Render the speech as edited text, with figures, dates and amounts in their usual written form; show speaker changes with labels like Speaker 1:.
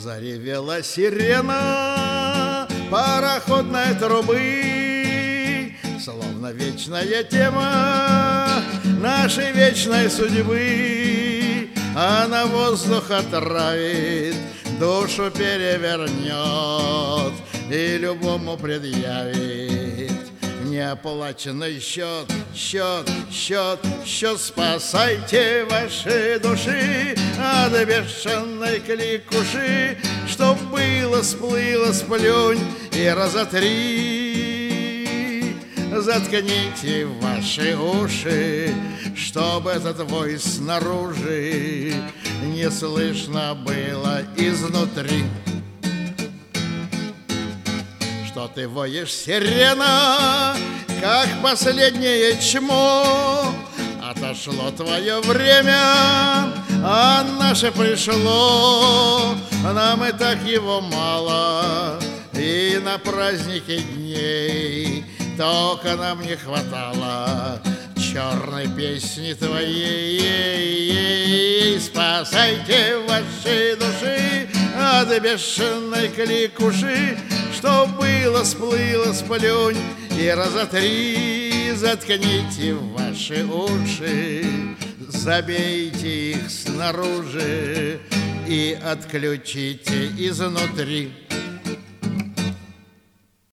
Speaker 1: Заревела сирена пароходной трубы, словно вечная тема нашей вечной судьбы. Она воздух отравит, душу перевернет и любому предъявит неоплаченный счет. Счет, спасайте ваши души от бешеной кликуши. Что было, сплыло, сплюнь и разотри. Заткните ваши уши, чтоб этот вой снаружи не слышно было изнутри. Что ты воешь, сирена, как последнее чмо? Отошло твое время, а наше пришло. Нам и так его мало, и на празднике дней только нам не хватало черной песни твоей. Спасайте ваши души от бешеной кликуши. Что было, сплыло, сплюнь и разотри. Заткните ваши уши, забейте их снаружи и отключите изнутри.